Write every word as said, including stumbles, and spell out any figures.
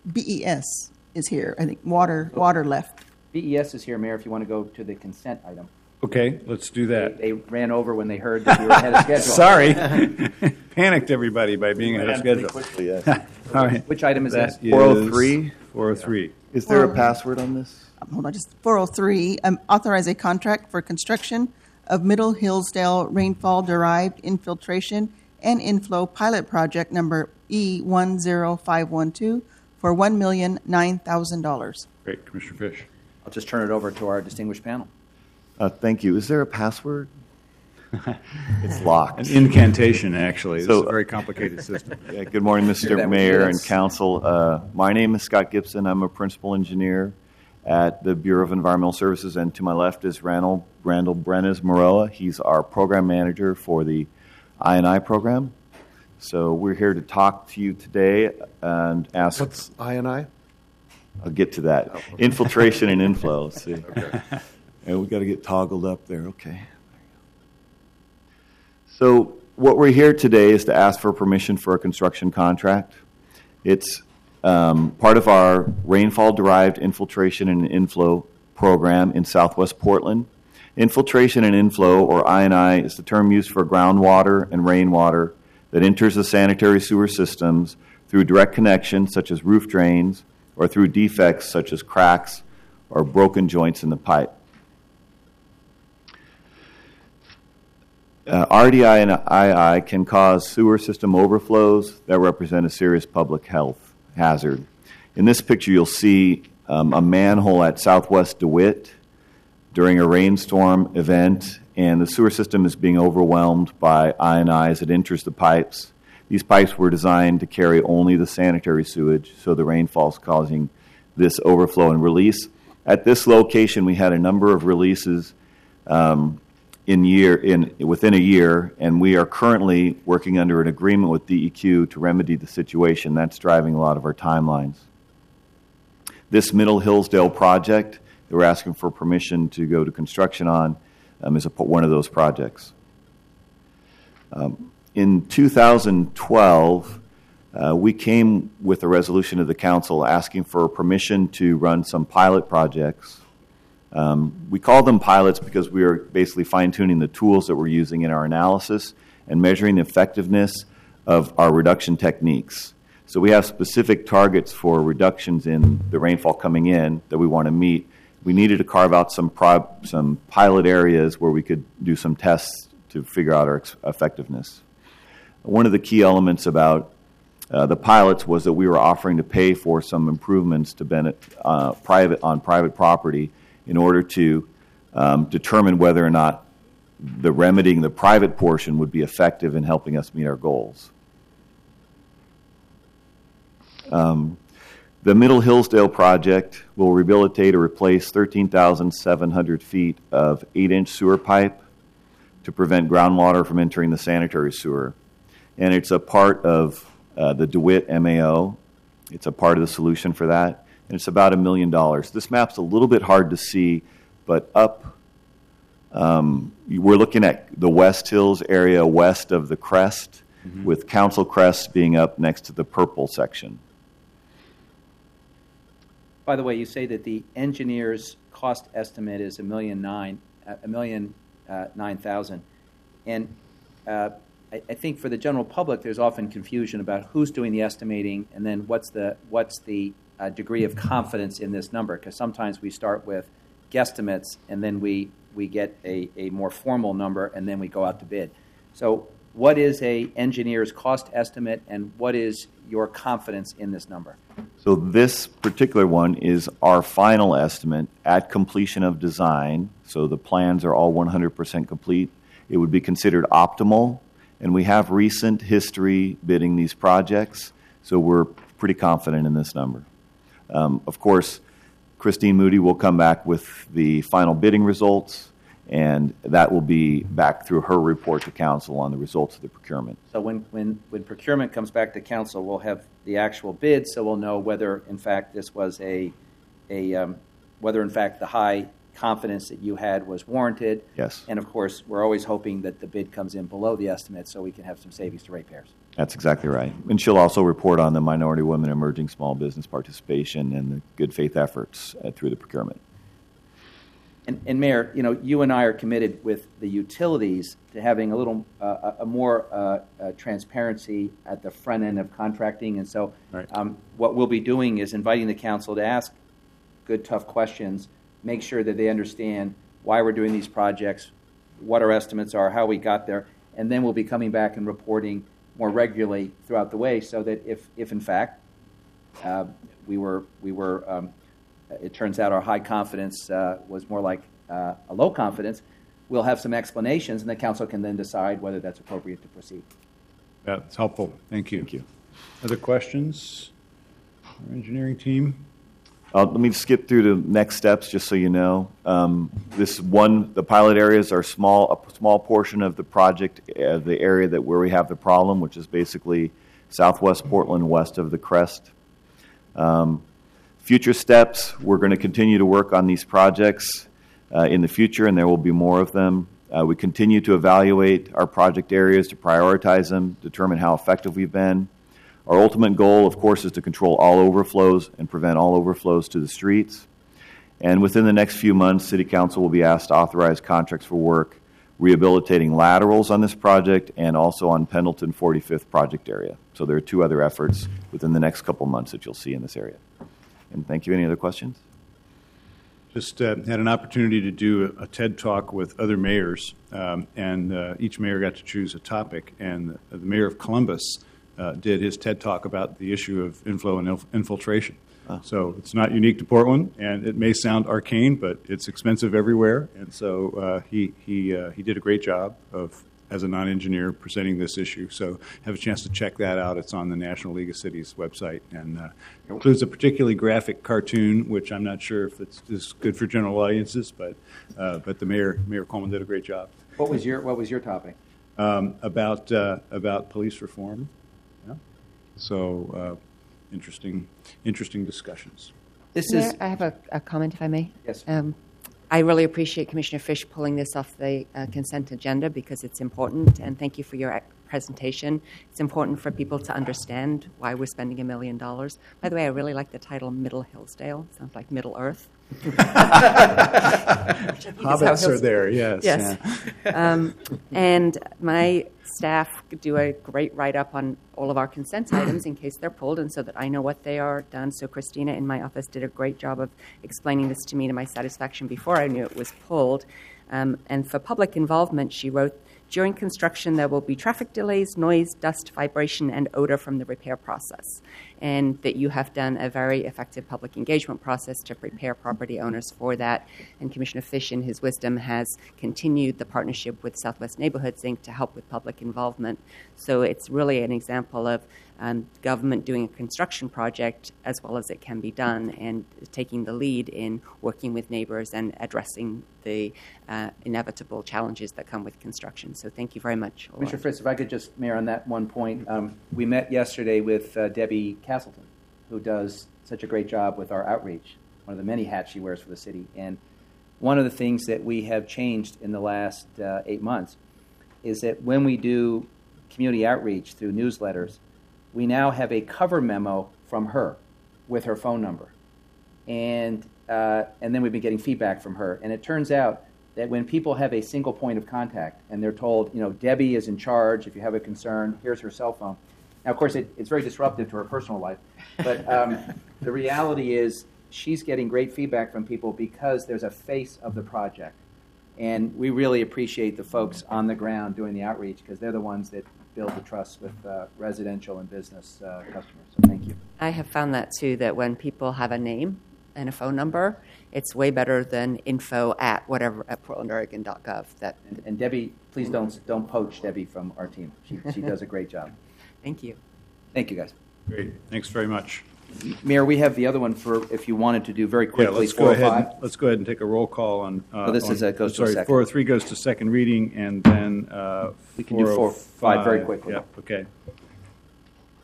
B E S is here. I think water, water left. B E S is here, Mayor, if you want to go to the consent item. Okay, let's do that. They, they ran over when they heard that we were ahead of schedule. Sorry. Panicked everybody by being ahead of schedule. Quickly, yes. All right. Which item is That this? four oh three. four oh three. Is there a password on this? Um, Hold on, just four oh three, um, authorize a contract for construction of Middle Hillsdale rainfall-derived infiltration and inflow pilot project number E one zero five one two for one million nine thousand dollars. Great, Commissioner Fish. I'll just turn it over to our distinguished panel. Uh, thank you. Is there a password? It's locked. An incantation, actually. So- It's a very complicated system. Yeah, good morning, Hear Mister that? Mayor and Yes. Council. Uh, my name is Scott Gibson. I'm a principal engineer at the Bureau of Environmental Services, and to my left is Randall, Randall Brenes Maroa. He's our program manager for the I and I program. So we're here to talk to you today and ask. What's I and I? I'll get to that. Infiltration and inflow. Let's see. Okay. And we got to get toggled up there. Okay. So what we're here today is to ask for permission for a construction contract. It's um, part of our rainfall-derived infiltration and inflow program in Southwest Portland. Infiltration and inflow, or I and I, is the term used for groundwater and rainwater that enters the sanitary sewer systems through direct connections, such as roof drains, or through defects, such as cracks or broken joints in the pipe. Uh, R D I and I I can cause sewer system overflows that represent a serious public health hazard. In this picture, you'll see um, a manhole at Southwest DeWitt during a rainstorm event, and the sewer system is being overwhelmed by I and I as it enters the pipes. These pipes were designed to carry only the sanitary sewage, so the rainfall is causing this overflow and release. At this location, we had a number of releases um, in year in within a year, and we are currently working under an agreement with D E Q to remedy the situation. That's driving a lot of our timelines. This Middle Hillsdale project that we're asking for permission to go to construction on um, is a, one of those projects. Um, in two thousand twelve, uh, we came with a resolution of the council asking for permission to run some pilot projects. Um, we call them pilots because we are basically fine-tuning the tools that we're using in our analysis and measuring the effectiveness of our reduction techniques. So we have specific targets for reductions in the rainfall coming in that we want to meet. We needed to carve out some pro- some pilot areas where we could do some tests to figure out our ex- effectiveness. One of the key elements about uh, the pilots was that we were offering to pay for some improvements to benefit, uh, private on private property in order to um, determine whether or not the remedying the private portion would be effective in helping us meet our goals. Um, the Middle Hillsdale project will rehabilitate or replace thirteen thousand seven hundred feet of eight-inch sewer pipe to prevent groundwater from entering the sanitary sewer. And it's a part of uh, the DeWitt M A O. It's a part of the solution for that. And it's about a million dollars. This map's a little bit hard to see, but up, um, we're looking at the West Hills area west of the crest, mm-hmm. with Council Crest being up next to the purple section. By the way, you say that the engineer's cost estimate is a million nine, a million uh, nine thousand, and uh, I, I think for the general public, there's often confusion about who's doing the estimating, and then what's the what's the uh, degree of confidence in this number. Because sometimes we start with guesstimates, and then we we get a, a more formal number, and then we go out to bid. So, what is a engineer's cost estimate, and what is your confidence in this number? So this particular one is our final estimate at completion of design. So the plans are all one hundred percent complete. It would be considered optimal, and we have recent history bidding these projects, so we're pretty confident in this number. Um, of course, Christine Moody will come back with the final bidding results, and that will be back through her report to council on the results of the procurement. So when, when, when procurement comes back to council, we'll have the actual bid, so we'll know whether, in fact, this was a, a um, whether, in fact, the high confidence that you had was warranted. Yes. And, of course, we're always hoping that the bid comes in below the estimate so we can have some savings to ratepayers. That's exactly right. And she'll also report on the minority women emerging small business participation and the good faith efforts uh, through the procurement. And, and Mayor, you know, you and I are committed with the utilities to having a little, uh, a more uh, uh, transparency at the front end of contracting. And so Right. um, what we'll be doing is inviting the council to ask good, tough questions, make sure that they understand why we're doing these projects, what our estimates are, how we got there, and then we'll be coming back and reporting more regularly throughout the way so that if, if in fact, uh, we were, we were um, it turns out our high confidence uh, was more like uh, a low confidence, we'll have some explanations, and the council can then decide whether that's appropriate to proceed. That's helpful. Thank you. Thank you. Other questions? Our engineering team? Uh, let me skip through the next steps, just so you know. Um, this one, the pilot areas are small, a small portion of the project, uh, the area that where we have the problem, which is basically southwest Portland, west of the crest. Um, future steps, we're going to continue to work on these projects uh, in the future, and there will be more of them. Uh, we continue to evaluate our project areas to prioritize them, determine how effective we've been. Our ultimate goal, of course, is to control all overflows and prevent all overflows to the streets. And within the next few months, City Council will be asked to authorize contracts for work rehabilitating laterals on this project and also on Pendleton forty-fifth project area. So there are two other efforts within the next couple months that you'll see in this area. And thank you. Any other questions? Just uh, had an opportunity to do a, a TED Talk with other mayors, um, and uh, each mayor got to choose a topic. And the, the mayor of Columbus Uh, did his TED Talk about the issue of inflow and inf- infiltration. Oh. So it's not unique to Portland, and it may sound arcane, but it's expensive everywhere. And so uh, he he uh, he did a great job of, as a non-engineer, presenting this issue. So have a chance to check that out. It's on the National League of Cities website, and uh, includes a particularly graphic cartoon, which I'm not sure if it's is good for general audiences, but uh, but the mayor Mayor Coleman did a great job. What was your What was your topic? Um, about uh, about police reform. So, uh, interesting, interesting discussions. This Mayor, is I have a, a comment, if I may. Yes. Um, I really appreciate Commissioner Fish pulling this off the uh, consent agenda because it's important, and thank you for your presentation. It's important for people to understand why we're spending a million dollars. By the way, I really like the title Middle Hillsdale. Sounds like Middle Earth. Hobbits are there, yes. Yes. Yeah. Um, and my staff do a great write-up on all of our consent items in case they're pulled, and so that I know what they are done. So Christina in my office did a great job of explaining this to me to my satisfaction before I knew it was pulled. Um, and for public involvement, she wrote, during construction, there will be traffic delays, noise, dust, vibration, and odor from the repair process, and that you have done a very effective public engagement process to prepare property owners for that. And Commissioner Fish, in his wisdom, has continued the partnership with Southwest Neighborhoods, Incorporated to help with public involvement. So it's really an example of um, government doing a construction project as well as it can be done, and taking the lead in working with neighbors and addressing the uh, inevitable challenges that come with construction. So thank you very much. Commissioner Fritz, if I could just, Mayor, on that one point, um, we met yesterday with uh, Debbie Castleton, who does such a great job with our outreach, one of the many hats she wears for the city. And one of the things that we have changed in the last uh, eight months is that when we do community outreach through newsletters, we now have a cover memo from her with her phone number. And uh, and then we've been getting feedback from her. And it turns out that when people have a single point of contact and they're told, you know, Debbie is in charge, if you have a concern, here's her cell phone. Now, of course, it, it's very disruptive to her personal life. But um, the reality is she's getting great feedback from people because there's a face of the project. And we really appreciate the folks on the ground doing the outreach because they're the ones that build the trust with uh, residential and business uh, customers. So thank you. I have found that, too, that when people have a name and a phone number, it's way better than info at whatever at portland oregon dot gov. That and, and Debbie, please don't don't poach Debbie from our team. She she does a great job. Thank you. Thank you, guys. Great. Thanks very much. Mayor, we have the other one for if you wanted to do very quickly. Yeah, let's go four oh ahead. five. And, let's go ahead and take a roll call on. Uh, Oh, this on, is a- goes to a sorry, second. four oh three goes to second reading, and then uh, We can do four oh five very four oh five quickly. Yep. Okay.